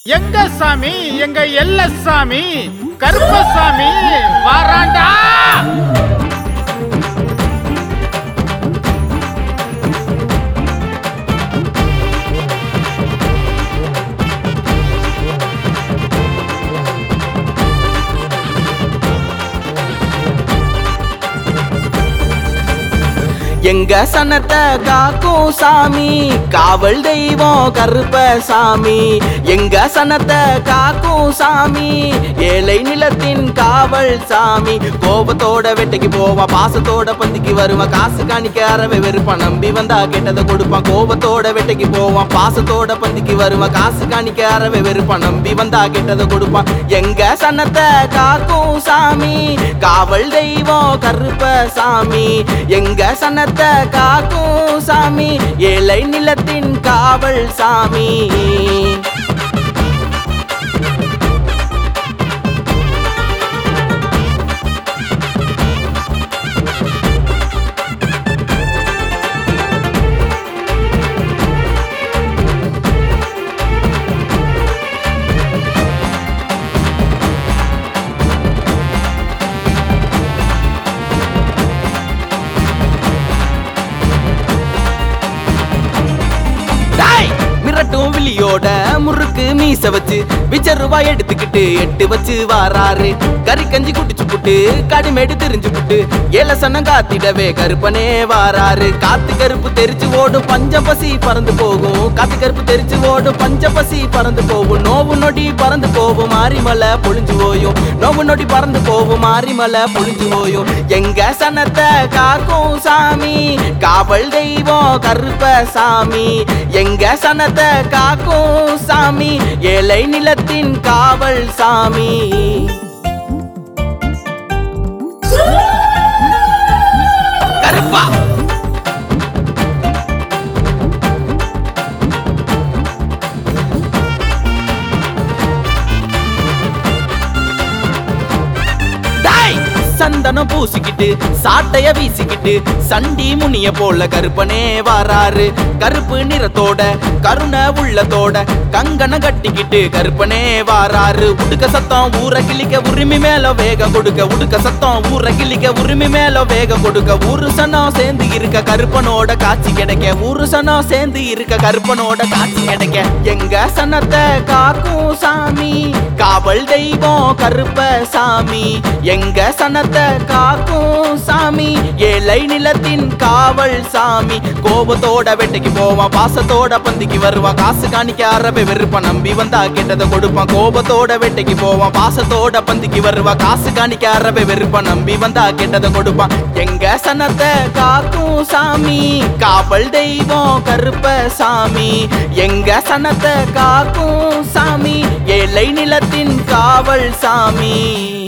எங்க சாமி, எங்க எல்ல சாமி கருப்பசாமி வாராண்டா. எங்க சனத்தை காக்கும் சாமி காவல் தெய்வம் கருப்பசாமி. எங்க சனத்தை காக்கும் சாமி ஏழை நிலத்தின் காவல் சாமி. கோபத்தோட வெட்டைக்கு போவான், பாசத்தோட பந்திக்கு வருவான், காசு காணிக்க அறவே வெறுப்பான், நம்பி வந்தா கெட்டதை கொடுப்பான். கோபத்தோட வெட்டைக்கு போவான், பாசத்தோட பந்திக்கு வருவான், காசு காணிக்க அறவே வெறுப்பான், நம்பி வந்தா கெட்டதை கொடுப்பான். எங்க சனத்தை காக்கும் சாமி காவல் தெய்வம் கருப்பசாமி. எங்க சனத்தை காக்கும் சாமி ஏழை நிலத்தின் காவல் சாமி. மிரட்டும் விழியோட முறுக்கு மீச வச்சு விச்சருவா எடுத்துக்கிட்டு 8 வச்சு வாராரு. கறி கஞ்சி குடிச்சு புட்டு கடுமேடு தெரிஞ்சு புட்டு ஏலசனம் காத்திடவே கருப்பனே வாராரு. காத்து கருப்பு தெரிச்சு ஓடும் பஞ்ச பசி பறந்து போகும், காத்து கருப்பு தெரிச்சு ஓடும் பஞ்ச பசி பறந்து போகும். நோவு நொடி பறந்து போகும் மாரிமலை பொழிஞ்சு போயும், நோவு நொடி பறந்து போகும் மாரிமலை பொழிஞ்சு போயும். எங்க சனத்தை காக்கும் சாமி காவல் தெய்வம் கருப்பசாமி. எங்க சனத்தை காக்கும் சாமி ஏழை நிலத்தின் காவல் சாமி. கருப்பா சந்தனம் பூசிக்கிட்டு சாட்டைய வீசிக்கிட்டு சண்டி முனிய போல கருப்பனே வாராரு. கருப்பு நிறத்தோட கருணை உள்ளத்தோட கங்கணம் கட்டிக்கிட்டு கருப்பனே வாராரு. உடுக்க சத்தம் ஊற கிளிக்க உரிமை மேல வேகம் கொடுக்க, உடுக்க சத்தம் ஊற கிளிக்க உரிமை மேல வேகம் கொடுக்க. ஊரு சனம் சேர்ந்து இருக்க கருப்பனோட காட்சி கிடைக்க, ஊரு சனம் சேர்ந்து இருக்க கருப்பனோட காட்சி கிடைக்க. எங்க சனத்தை காக்கும் சாமி காவல் தெய்வம் கருப்பசாமி. எங்க சனத்தை காக்கும் சாமி ஏழை நிலத்தின் காவல் சாமி. கோபத்தோட வெட்டைக்கு போவான், பாசத்தோட பந்திக்கு வருவான், காசு காணிக்க அறவே வெறுப்பான், நம்பி வந்தா கெட்டதை கொடுப்பான். கோபத்தோட வெட்டைக்கு போவான், பாசத்தோட பந்திக்கு வருவான், காசு காணிக்க அறவே வெறுப்பான், நம்பி வந்தா கெட்டதை கொடுப்பான். எங்க சனத்தை காக்கும் சாமி காவல் தெய்வம் கருப்பசாமி. எங்க சனத்தை காக்கும் சாமி ஏழை நிலத்தின் காவல் சாமி.